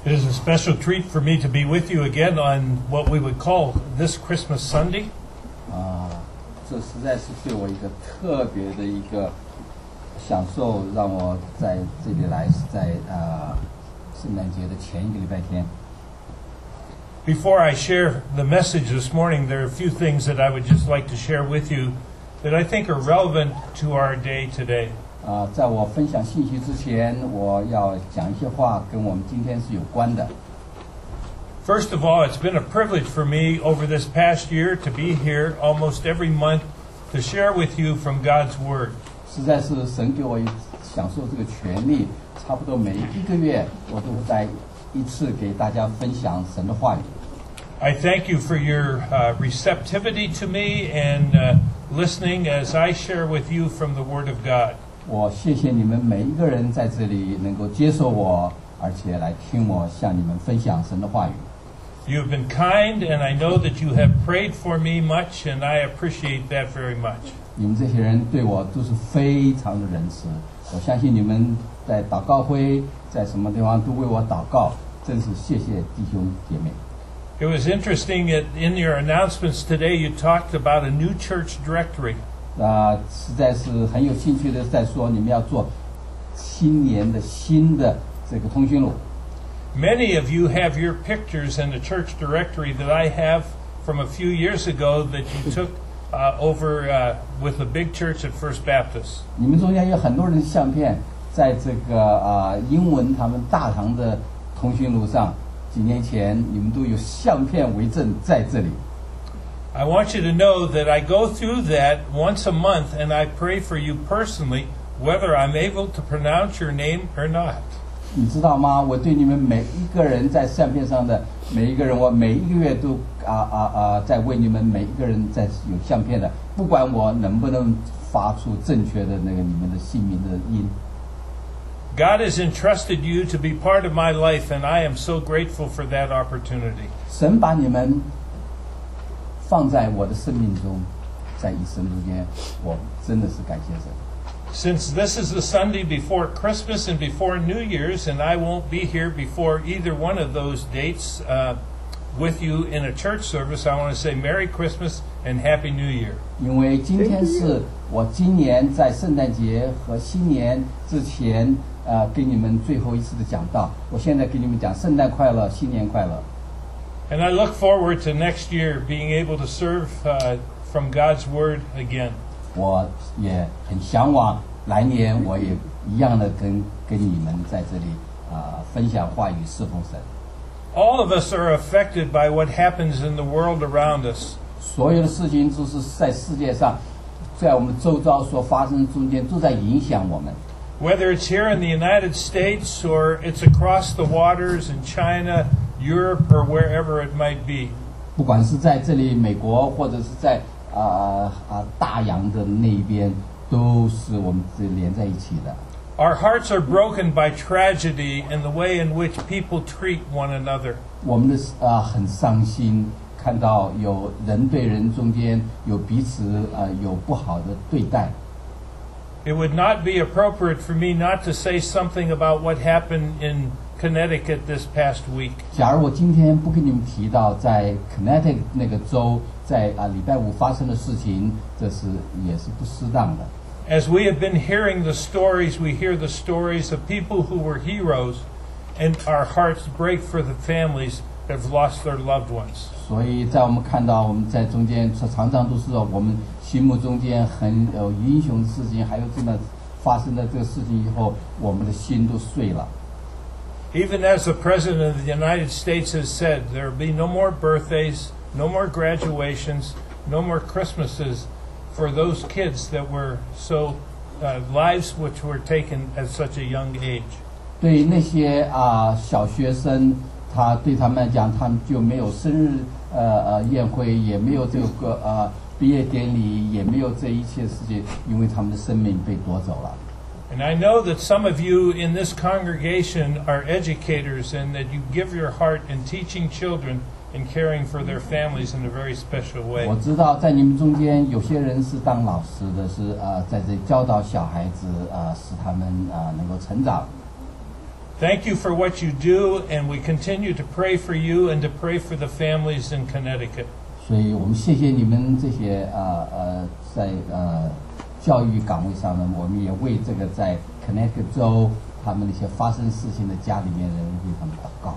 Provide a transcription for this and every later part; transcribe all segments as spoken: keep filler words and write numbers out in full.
It is a special treat for me to be with you again on what we would call this Christmas Sunday. 啊，这实在是对我一个特别的一个享受，让我在这里来是在呃圣诞节的前一个礼拜天。 Before I share the message this morning, there are a few things that I would just like to share with you that I think are relevant to our day today. 啊，在我分享信息之前，我要讲一些话跟我们今天是有关的。 First of all, it's been a privilege for me over this past year to be here almost every month to share with you from God's Word. 实在是神给我享受这个权利，差不多每一个月我都会在一次给大家分享神的话语。 I thank you for your uh, receptivity to me and uh, listening as I share with you from the Word of God. 我谢谢你们每一个人在这里能够接受我，而且来听我向你们分享神的话语。 You have been kind, and I know that you have prayed for me much, and I appreciate that very much. 你们这些人对我都是非常的仁慈，我相信你们在祷告会，在什么地方都为我祷告，真是谢谢弟兄姐妹。 It was interesting that in your announcements today you talked about a new church directory. 啊、呃，实在是很有兴趣的在说你们要做新年的新的这个通讯录。 Many of you have your pictures in the church directory that I have from a few years ago that you took uh, over uh, with the big church at First Baptist. 你们中间有很多人的相片，在这个啊、呃、英文他们大堂的通讯录上，几年前你们都有相片为证在这里。 I want you to know that I go through that once a month and I pray for you personally, whether I'm able to pronounce your name or not. 你知道吗？我对你们每一个人在相片上的每一个人，我每一个月都啊啊啊，在为你们每一个人在有相片的，不管我能不能发出正确的那个你们的姓名的音。 God has entrusted you to be part of my life, and I am so grateful for that opportunity. 神把你们放在我的生命中，在一生中间，我真的是感谢神。 Since this is the Sunday before Christmas and before New Year's, and I won't be here before either one of those dates uh, with you in a church service, I want to say Merry Christmas and Happy New Year. 因为今天是我今年在圣诞节和新年之前，呃，给你们最后一次的讲道。我现在给你们讲圣诞快乐，新年快乐。 And I look forward to next year being able to serve uh, from God's Word again. 我也很向往来年我也一样的跟跟你们在这里啊、呃、分享话语侍奉神。 All of us are affected by what happens in the world around us. 所有的事情都是在世界上，在我们周遭所发生的中间，都在影响我们。 Whether it's here in the United States or it's across the waters in China, Europe, or wherever it might be. 不管是在这里美国，或者是在啊啊大洋的那边，都是我们是连在一起的。 Our hearts are broken by tragedy and the way in which people treat one another. 我们的啊很伤心，看到有人对人中间有彼此啊有不好的对待。 It would not be appropriate for me not to say something about what happened in Connecticut this past week. 假如我今天不跟你们提到在 Connecticut 那个州在啊礼拜五发生的事情，这是也是不适当的。 As we have been hearing the stories, we hear the stories of people who were heroes, and our hearts break for the families that have lost their loved ones. 所以在我们看到我们在中间常常都是我们心目中间很有英雄的事情，还有这么发生的这个事情以后，我们的心都碎了。 Even as the President of the United States has said, there will be no more birthdays, no more graduations, no more Christmases for those kids that were so uh, lives which were taken at such a young age. 对那些啊、呃、小学生，他对他们来讲，他们就没有生日呃呃宴会，也没有这个呃毕业典礼，也没有这一切事情，因为他们的生命被夺走了。 And I know that some of you in this congregation are educators and that you give your heart in teaching children and caring for their families in a very special way. 我知道在你们中间有些人是当老师的，是呃在这里教导小孩子，呃使他们呃能够成长。 Thank you for what you do, and we continue to pray for you and to pray for the families in Connecticut. 所以我们谢谢你们这些呃呃在呃教育岗位上呢，我们也为这个在 Connecticut 州他们那些发生事情的家里面人为他们祷告。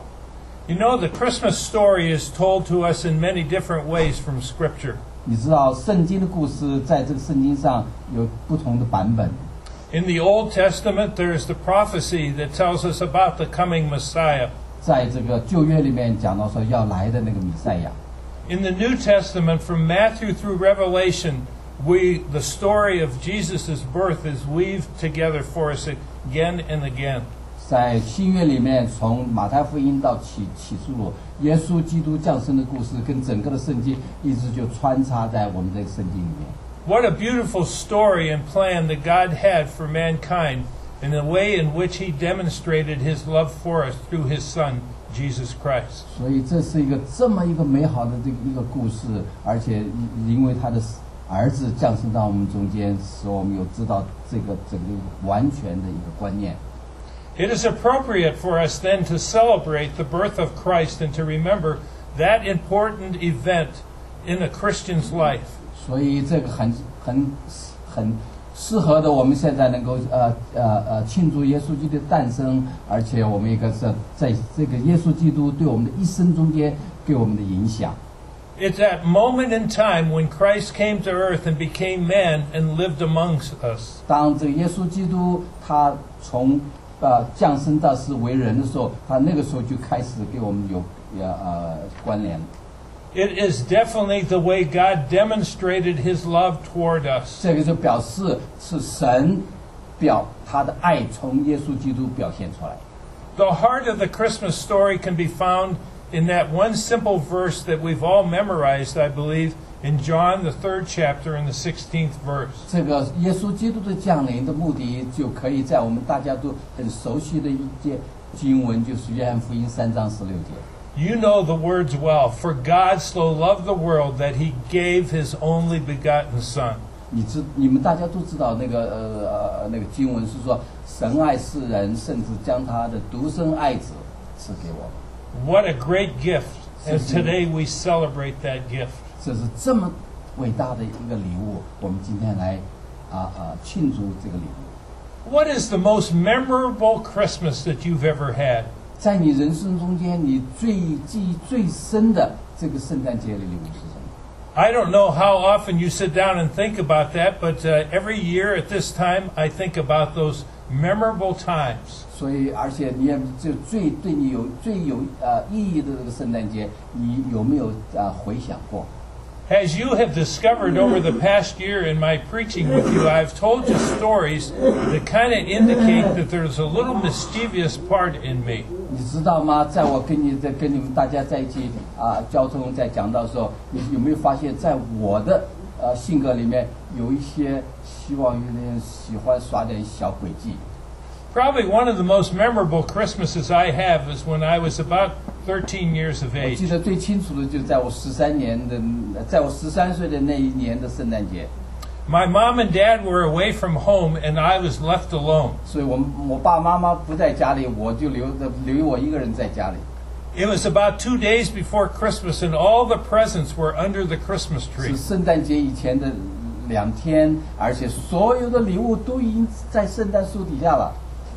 You know, the Christmas story is told to us in many different ways from Scripture. 你知道圣经的故事在这个圣经上有不同的版本。 In the Old Testament, there is the prophecy that tells us about the coming Messiah. 在这个旧约里面讲到说要来的那个弥赛亚。 In the New Testament, from Matthew through Revelation, we the story of Jesus' birth is weaved together for us again and again. 在新约里面，从马太福音到启启示录，耶稣基督降生的故事跟整个的圣经一直就穿插在我们这个圣经里面。 What a beautiful story and plan that God had for mankind, and the way in which He demonstrated His love for us through His Son, Jesus Christ. 所以这是一个这么一个美好的这个一个故事，而且因为他的儿子降生到我们中间，使我们有知道这个整个完全的一个观念。 It is appropriate for us then to celebrate the birth of Christ and to remember that important event in a Christian's life. 所以这个很很很适合的，我们现在能够呃呃呃庆祝耶稣基督的诞生，而且我们一个是在这个耶稣基督对我们的一生中间给我们的影响。 It's that moment in time when Christ came to earth and became man and lived amongst us. 当这个耶稣基督他从呃降生到世为人的时候，他那个时候就开始给我们有呃关联。 It is definitely the way God demonstrated His love toward us. 这个就表示是神表他的爱从耶稣基督表现出来。 The heart of the Christmas story can be found in that one simple verse that we've all memorized, I believe, in John, the third chapter, and the sixteenth verse. 这个耶稣基督的降临的目的，就可以在我们大家都很熟悉的一节经文，就是约翰福音三章十六节。 You know the words well. For God so loved the world that He gave His only begotten Son. 你知你们大家都知道那个呃呃那个经文是说，神爱世人，甚至将他的独生爱子赐给我们。 What a great gift! And today we celebrate that gift. 这是这么伟大的一个礼物，我们今天来啊啊庆祝这个礼物。 What is the most memorable Christmas that you've ever had? 在你人生中间，你最记忆最深的这个圣诞节的礼物是什么？ I don't know how often you sit down and think about that, but uh, every year at this time I think about those memorable times. 所以，而且你也就最对你有最有呃意义的这个圣诞节，你有没有啊、呃、回想过？ As you have discovered over the past year in my preaching with you, I've told you stories that kind of indicate that there's a little mischievous part in me. 你知道吗？在我跟你在跟你们大家在一起啊、呃、交通在讲到的时候，你有没有发现，在我的呃性格里面有一些希望有点喜欢耍点小诡计？ Probably one of the most memorable Christmases I have is when I was about thirteen years of 我 age. 记得最清楚的就是在我十三年的，在我十三岁的那一年的圣诞节。 My mom and dad were away from home and I was left alone. 所以我我爸妈妈不在家里，我就留着留我一个人在家里。 It was about two days before Christmas and all the presents were under the Christmas 是 tree. 圣诞节以前的两天，而且所有的礼物都已经在圣诞树底下了。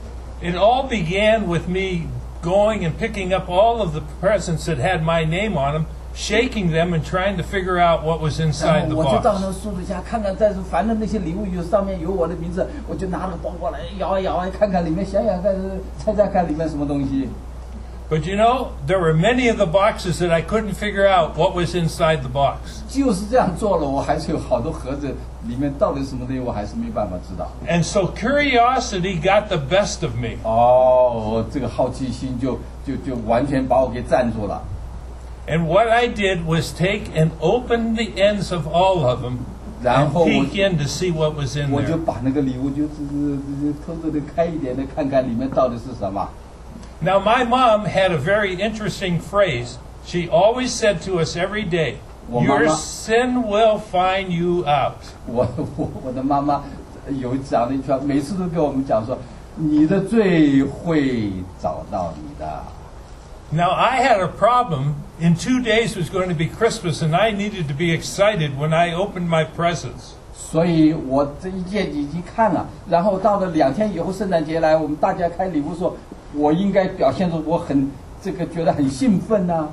It all began with me going and picking up all of the presents that had my name on them, shaking them and trying to figure out what was 然 inside 后 the 我就到 box. 那个树底下看看，但是凡是那些礼物有上面有我的名字，我就拿了个包过来摇啊摇啊，看看里面，想想看，猜猜看里面什么东西。 But you know, there were many of the boxes that I couldn't figure out what was inside the box. 就是这样做了，我还是有好多盒子，里面到底什么东西，我还是没办法知道。 And so curiosity got the best of me. 哦，这个好奇心就就就完全把我给占住了。 And what I did was take and open the ends of all of them 然 and 后我 peek in to see what was in 我就 there. 把那个礼物就是就是偷偷的开一点的，看看里面到底是什么。 Now, my mom had a very interesting phrase. She always said to us every day, Well, your Mama- sin will find you out. 我我我的妈妈有讲了一句话，每次都跟我们讲说， 你的罪会找到你的。 Now, I had a problem. In two days was going to be Christmas, and I needed to be excited when I opened my presents. 所以我这一件已经看了，然后到了两天以后，圣诞节来，我们大家开礼物说，我应该表现出我很这个觉得很兴奋呐、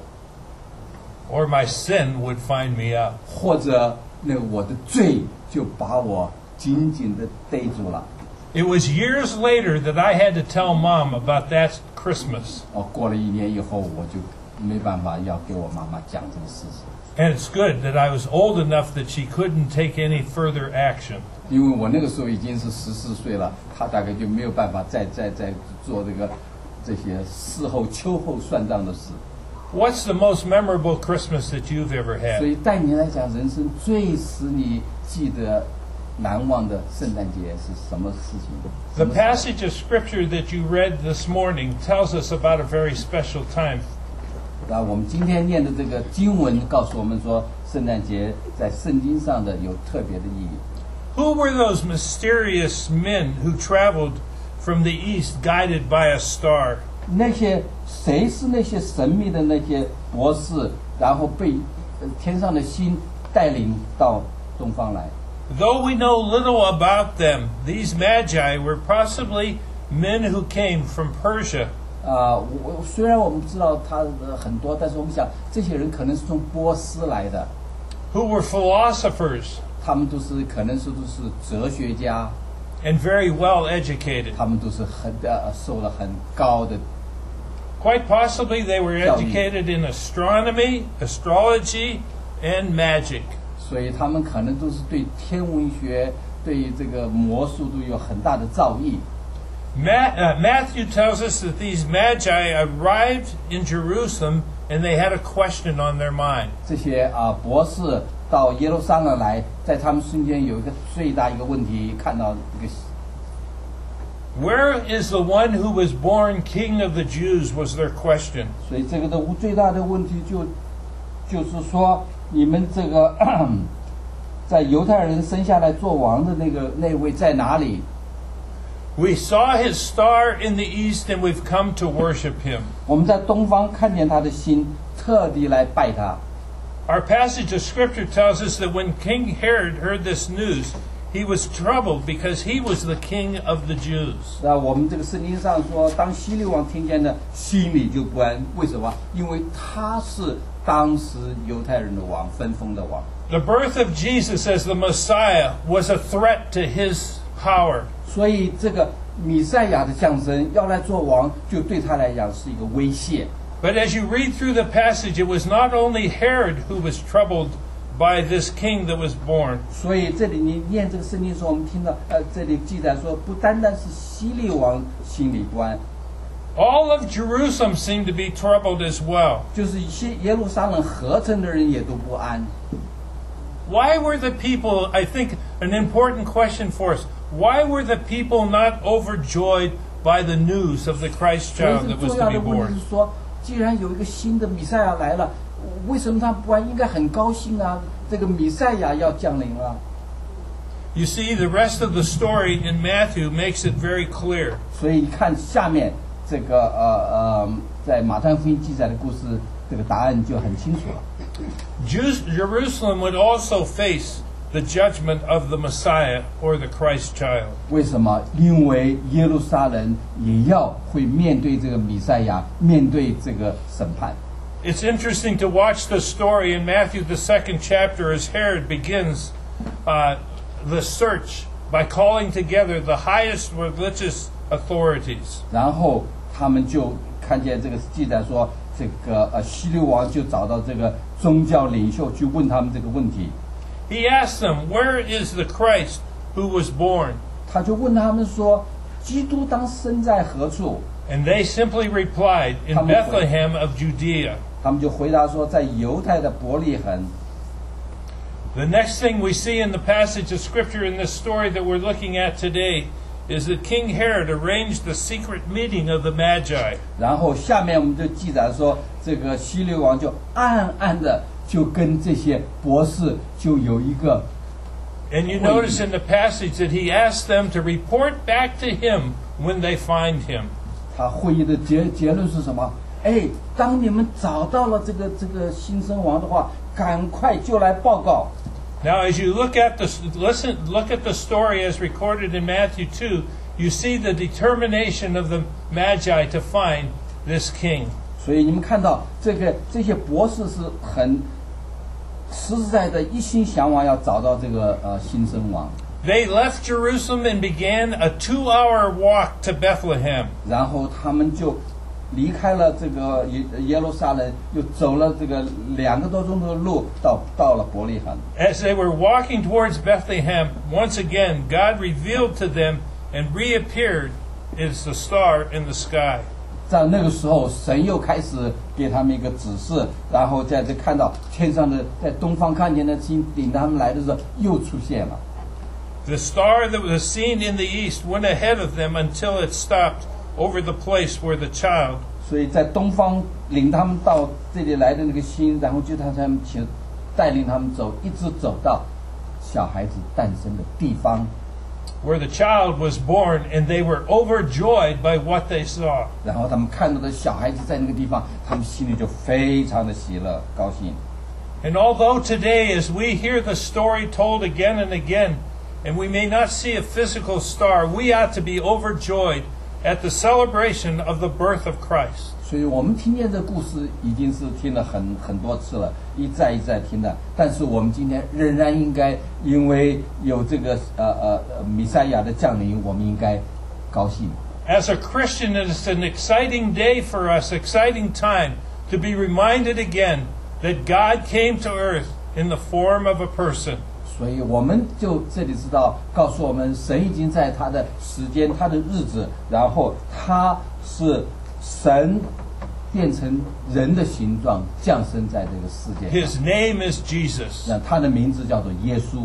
Or my sin would find me out. 或者那个我的罪就把我紧紧的逮住了。 It was years later that I had to tell Mom about that Christmas. 哦，过了一年以后，我就没办法要给我妈妈讲这个事情， And it's good that I was old enough that she couldn't take any further action. 因为我那个时候已经是十四岁了，她大概就没有办法再再再做这个这些事后秋后算账的事。 What's the most memorable Christmas that you've ever 所 had? 以对你来讲，人生最使你记得难忘的圣诞节是什么事情？ The 什么事 passage of Scripture that you read this morning tells us about a very special time. 那我们今天念的这个经文告诉我们说，圣诞节在圣经上的有特别的意义。 Who were those mysterious men who traveled from the east guided by a star? 那些谁是那些神秘的那些博士，然后被呃天上的星带领到东方来？ Though we know little about them, these magi were possibly men who came from Persia. 啊、我虽然我们知道他的很多，但是我们想这些人可能是从波斯来的， Who were philosophers 他们都是可能是都是哲学家， and very well educated. 他们都是很呃受了很高的， Quite possibly they were Tell me. educated in astronomy, astrology, and magic. 所以他们可能都是对天文学、对这个魔术都有很大的造诣。 Ma- uh, Matthew tells us that these magi arrived in Jerusalem and they had a question on their mind. 这些啊博士到耶路撒冷来，在他们中间有一个最大一个问题，看到一个 Where is the one who was born King of the Jews was their question. 所以这个的最大的问题就就是说，你们这个在犹太人生下来做王的那个那位在哪里？ We saw his star in the east and we've come to worship him. 我们在东方看见他的星，特地来拜他。 Our passage of scripture tells us that when King Herod heard this news, he was troubled because he was the king of the Jews. 那我们这个圣经上说，当希律王听见的，心里就不安。为什么？因为他是当时犹太人的王，分封的王。 The birth of Jesus as the Messiah was a threat to his power. 所以这个弥赛亚的降生要来做王，就对他来讲是一个威胁。 But as you read through the passage, it was not only Herod who was troubled by this king that was born. 所以这里你念这个圣经的时候，我们听到呃，这里记载说，不单单是希律王心里不安， All of Jerusalem seemed to be troubled as well. 就是一些耶路撒冷合成的人也都不安。 Why were the people, I think an important question for us, why were the people not overjoyed by the news of the Christ 所以 child 这 that was 重 to 要 be 的问题 born? 是说，既然有一个新的弥赛亚来了，为什么他不安？应该很高兴啊！这个弥赛亚要降临了。 You see, the rest of the story in Matthew makes it very clear. 所以你看下面这个呃呃，在马太福音记载的故事，这个答案就很清楚了。 Jews, Jerusalem would also face the judgment of the Messiah or the Christ child. 为什么？因为耶路撒冷也要会面对这个弥赛亚，面对这个审判。 It's interesting to watch the story in Matthew, the second chapter, as Herod begins uh, the search by calling together the highest religious authorities. 然后他们就看见这个记载说，这个呃希律王就找到这个宗教领袖去问他们这个问题。 He asked them, "Where is the Christ who was born?" 他就问他们说：“基督当生在何处？” And they simply replied, "In Bethlehem of Judea." 他们就回答说：“在犹太的伯利恒。” The next thing we see in the passage of Scripture in this story that we're looking at today is that King Herod arranged the secret meeting of the Magi. 然后下面我们就记载说，这个希律王就暗暗的就跟这些博士就有一个 And you notice in the passage that he asked them to report back to him when they find him. 他会议的结结论是什么？哎，当你们找到了这个这个新生王的话，赶快就来报告。 Now, as you look at the listen, look at the story as recorded in Matthew two, you see the determination of the Magi to find this king. 所以你们看到这个这些博士是很实实在在一心向往要找到这个呃新生王。 They left Jerusalem and began a two-hour walk to Bethlehem. 然后他们就离开了这个耶耶路撒冷，又走了这个两个多钟头的路，到到了伯利恒。 As they were walking towards Bethlehem, once again God revealed to them and reappeared as the star in the sky. 在那个时候，神又开始给他们一个指示，然后在这看到天上的，在东方看见的星领他们来的时候，又出现了。 The star that was seen in the east went ahead of them until it stopped over the place where the child. 所以在东方领他们到这里来的那个星，然后就他他们请带领他们走，一直走到小孩子诞生的地方。 Where the child was born, and they were overjoyed by what they saw. 然后他们看到的小孩子在那个地方，他们心里就非常的喜乐、高兴。 And although today, as we hear the story told again and again, and we may not see a physical star, we ought to be overjoyed at the celebration of the birth of Christ. 所以我们听见这故事已经是听了很很多次了，一再一再听的。但是我们今天仍然应该，因为有这个呃呃弥赛亚的降临，我们应该高兴。 As a Christian, it is an exciting day for us, exciting time to be reminded again that God came to earth in the form of a person. 所以我们就这里知道，告诉我们，神已经在他的时间、他的日子，然后他是神变成人的形状，降生在这个世界上。 His name is Jesus. 那他的名字叫做耶稣。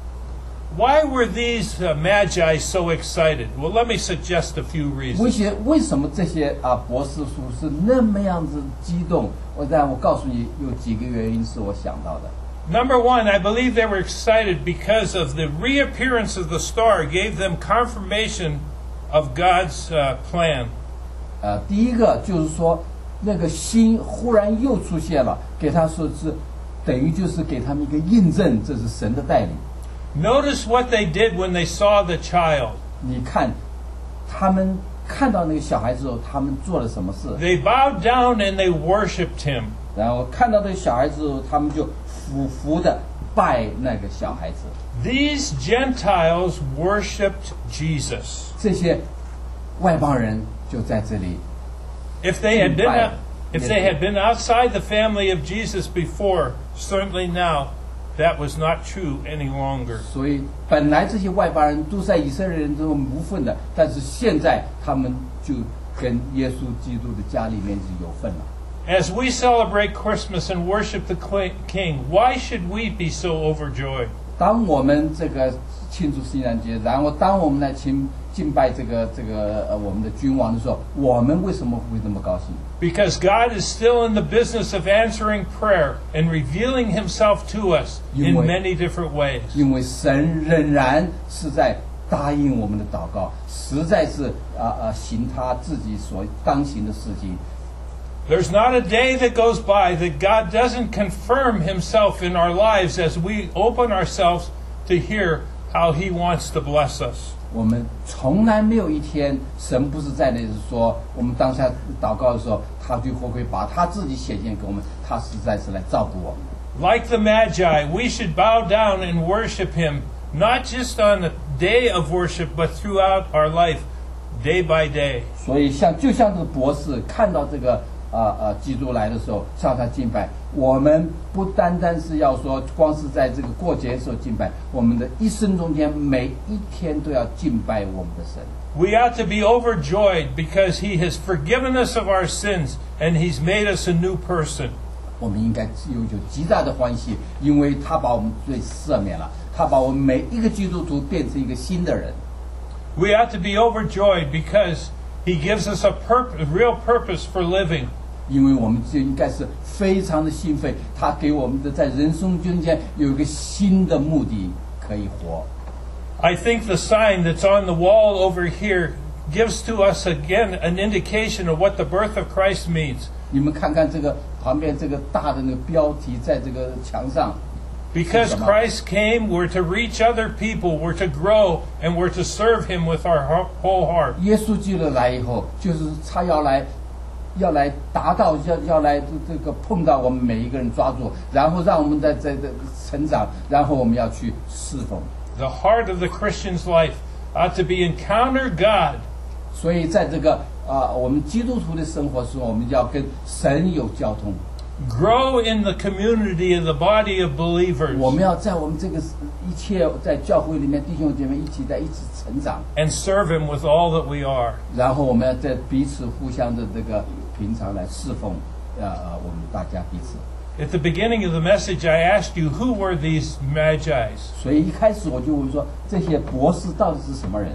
Why were these uh, magi so excited? Well, let me suggest a few 为 reasons. 些为什么这些啊博士叔是那么样子激动？我让我告诉你，有几个原因是我想到的。 Number one, I believe they were excited because of the reappearance of the star gave them confirmation of God's uh, plan. 呃，第一个就是说，那个星忽然又出现了，给他说是等于就是给他们一个印证，这是神的带领。 Notice what they did when they saw the child. 你看，他们看到那个小孩之后，他们做了什么事？ They bowed down and they worshipped him. 然后看到那个小孩之后，他们就俯伏的拜那个小孩子。 These Gentiles worshipped Jesus. 这些外邦人就在这里。 If they had been Right. if they had been outside the family of Jesus before, certainly now that was not true any longer. 所以本来这些外邦人都在以色列人中无份的，但是现在他们就跟耶稣基督的家里面是有份了。 As we celebrate Christmas and worship the King, why should we be so overjoyed? 当我们这个庆祝圣诞节，然后当我们来敬敬拜这个这个呃我们的君王的时候，我们为什么会那么高兴？ Because God is still in the business of answering prayer and revealing himself to us in many different ways. 因为神仍然是在答应我们的祷告，实在是啊啊、呃、行他自己所当行的事情。 There's not a day that goes by that God doesn't confirm himself in our lives as we open ourselves to hear how he wants to bless us. 我们从来没有一天，神不是在那里说，我们当下祷告的时候，他就会会把他自己显现给我们，他实在是来照顾我们。 Like the Magi, we should bow down and worship him, not just on the day of worship, but throughout our life, day by day. 所以像就像这个博士看到这个啊啊基督来的时候，向他敬拜。我们不单单是要说，光是在这个过节的时候敬拜，我们的一生中间每一天都要敬拜我们的神。 We ought to be overjoyed because he has forgiven us of our sins and he's made us a new person. 我们应该有有极大的欢喜，因为他把我们罪赦免了，他把我们每一个基督徒变成一个新的人。 We ought to be overjoyed because he gives us a, purp- a real purpose for living. 因为我们就应该是非常的兴奋，他给我们的在人生中间有一个新的目的可以活。 I think the sign that's on the wall over here gives to us again an indication of what the birth of Christ means. 你们看看这个旁边这个大的那个标题，在这个墙上。 Because Christ came, we're to reach other people, we're to grow, and we're to serve Him with our whole heart. 耶稣基督来以后，就是他要来，要来达到，要要来这个碰到我们每一个人，抓住，然后让我们在在在成长，然后我们要去侍奉。 The heart of the Christian's life ought to be encounter God. 所以在这个啊、呃，我们基督徒的生活中，我们要跟神有交通。 Grow in the community of the body of believers. 我们要在我们这个一切在教会里面弟兄姐妹一起在一起成长， And serve Him with all that we are. 然后我们要在彼此互相的这个平常来侍奉，呃呃，我们大家彼此。 At the beginning of the message, I asked you, who were these Magi's? 所以一开始我就问说，这些博士到底是什么人？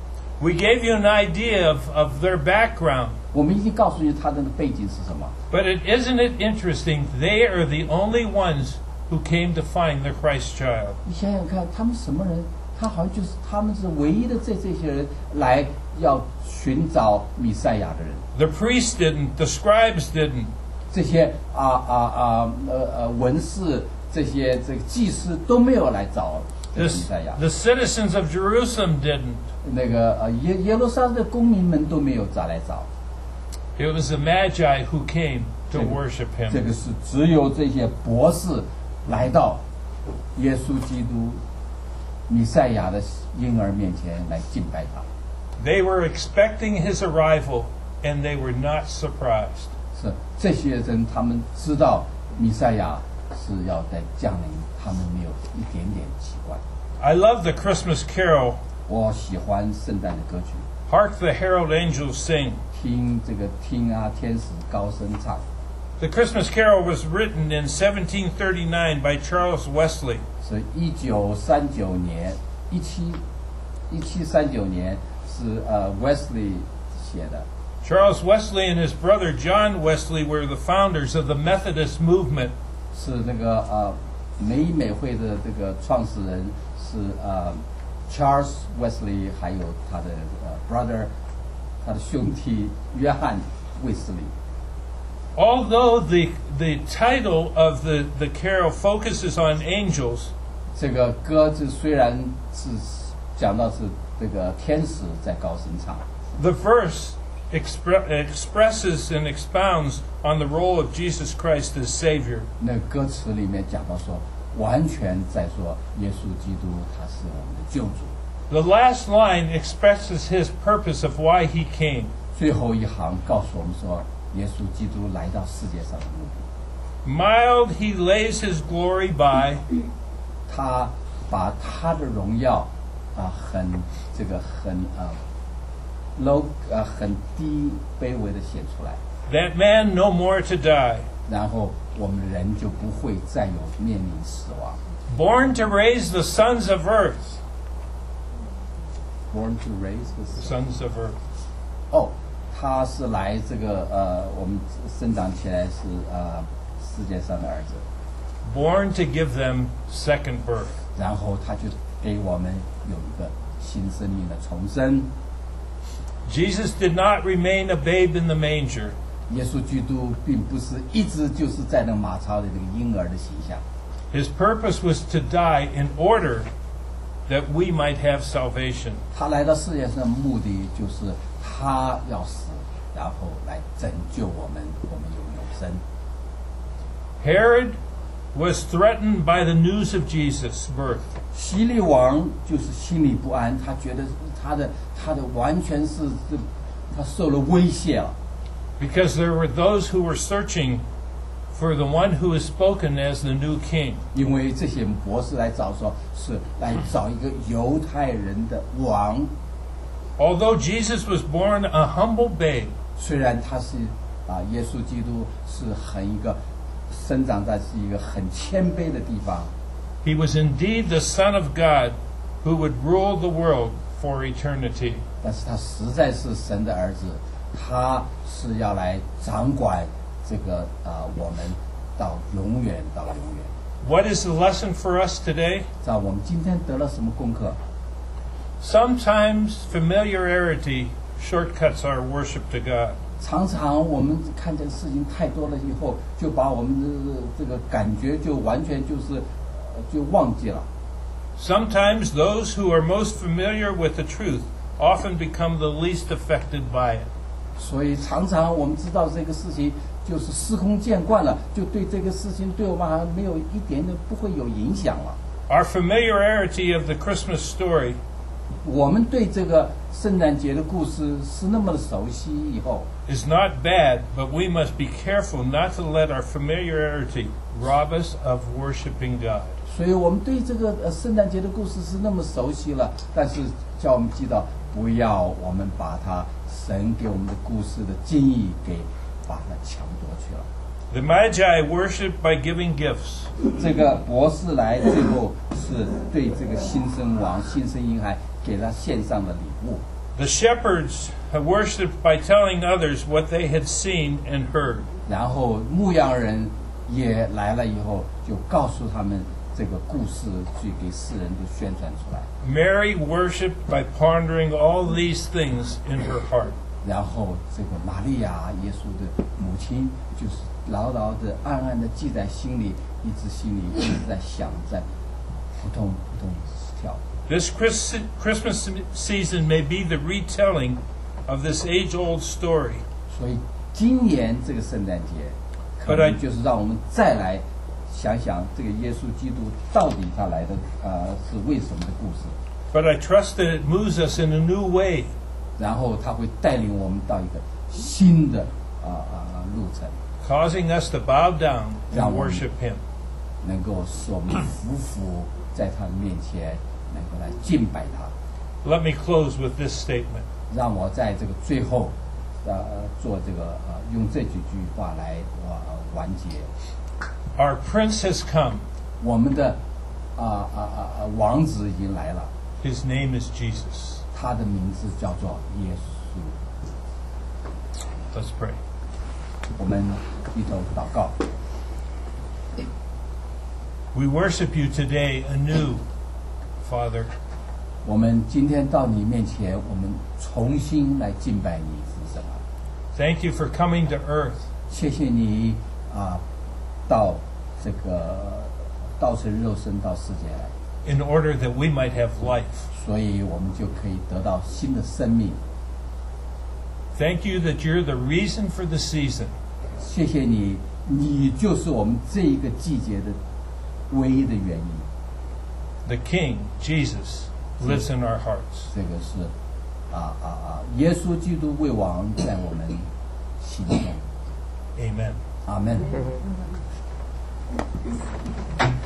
We gave you an idea of, of their background. 我们已经告诉你他的背景是什么。 But it, isn't it interesting? They are the only ones who came to find the Christ child. 你想想看，他们什么人？他好像就是他们是唯一的这这些人来要寻找弥赛亚的人。 The priests didn't. The scribes didn't. 这些啊啊啊呃呃文士，这些这个祭司都没有来找这个弥 The, 赛亚。 the citizens of Jerusalem didn't. 那个呃耶耶路撒冷的公民们都没有找来找。 It was the Magi who came to worship 这 Him. 个是只有这些博士来到耶稣基督弥赛亚的婴儿面前来敬拜他。 They were expecting His arrival, and they were not surprised. 是这些人，他们知道弥赛亚是要在降临，他们没有一点点奇怪。 I love the Christmas carol, 我喜欢圣诞的歌曲， Hark the Herald Angels Sing. 听这个听啊，天使高声唱。 The Christmas carol was written in seventeen thirty-nine by Charles Wesley. 是一九三九年，一七一七三九年是呃 Wesley 写的。 Charles Wesley and his brother John Wesley were the founders of the Methodist movement. 是那个呃美以美会的这个创始人是呃 Charles Wesley， 还有他的呃 brother， 他的兄弟约翰卫斯理。 Although the, the title of the, the carol focuses on angels, 这个歌子虽然是讲到是这个天使在高声唱， the verse expre- expresses and expounds on the role of Jesus Christ as Savior. 那歌词里面讲到说，完全在说耶稣基督他是我们的救主。 The last line expresses His purpose of why He came. 最后一行告诉我们说，耶稣基督来到世界上的目的， Mild He lays His glory by, 他把他的荣耀啊、很这个很啊、low 啊、很低卑微的显出来， that man no more to die. 然后我们人就不会再有面临死亡。 Born to raise the sons of earth. Born to raise the Sons of earth. 哦，他是来这个呃，我们生长起来是呃世界上的儿子， Born to give them second birth. 然后他就给我们有一个新生命的重生。 Jesus did not remain a babe in the manger. 耶稣基督并不是一直就是在那马槽的这个婴儿的形象， His purpose was to die in order that we might have salvation. 他来到世界上的目的就是他要死，然后来拯救我们，我们有永生。 Herod was threatened by the news of Jesus' birth. 希律王就是心里不安，他觉得他的他的完全是这他受了威胁了。 Because there were those who were searching for the one who is spoken as the new king. 因为这些博士来找说，是来找一个犹太人的王。 Although Jesus was born a humble babe, 虽然他是啊，耶稣基督是很一个生长在是一个很谦卑的地方， he was indeed the Son of God who would rule the world for eternity. 但是他实在是神的儿子，他是要来掌管这个啊我们到永远到永远。 What is the lesson for us today? 知道我们今天得了什么功课？ Sometimes familiarity shortcuts our worship to God. 常常我们看见事情太多了以后，就把我们的这个感觉就完全就是呃就忘记了。 Sometimes those who are most familiar with the truth often become the least affected by it. 所以常常我们知道这个事情就是司空见惯了，就对这个事情对我们好像没有一点都不会有影响了。 Our familiarity of the Christmas story 我们对这个圣诞节的故事是那么的熟悉以后， is not bad, but we must be careful not to let our familiarity rob us of worshiping God. 所以我们对这个呃圣诞节的故事是那么熟悉了，但是叫我们记得不要我们把它神给我们的故事的经义给把它抢夺去了。 The Magi worship by giving gifts. 这个博士来最后是对这个新生王、新生婴孩给他献上了礼物。 The shepherds have worshipped by telling others what they had seen and heard. 然后牧羊人也来了以后，就告诉他们这个故事，去给世人都宣传出来。 Mary worshipped by pondering all these things in her heart. 然后这个玛利亚，耶稣的母亲，就是牢牢的、暗暗的记在心里，一直心里一直在想，在扑通扑通跳。 This Chris- Christmas season may be the retelling of this age-old story. 所以今年这个圣诞节，可 But I- 能就是让我们再来想想这个耶稣基督到底他来的呃是为什么的故事。 But I trust that it moves us in a new way. 然后他会带领我们到一个新的啊啊、路程， causing us to bow down and Yeah. worship Him. 能够使我们匍匐在他的面前，能够来敬拜他。 Let me close with this statement. 让我在这个最后，呃，做这个呃，用这几句话来呃完结。 Our Prince has come. 我们的啊啊啊啊王子已经来了， His name is Jesus. 他的名字叫做耶稣。 Let's pray. 我们低头祷告。 We worship you today anew, Father. 我们今天到你面前，我们重新来敬拜你是什么？ Thank you for coming to earth. 谢谢你啊，到这个道成肉身到世界来， in order that we might have life. 所以我们就可以得到新的生命。 Thank you that you're the reason for the season. 谢谢你，你就是我们这一个季节的唯一的原因。 The King, Jesus, lives in our hearts. 这个是啊啊啊，耶稣基督为王在我们心中。 Amen. 阿门。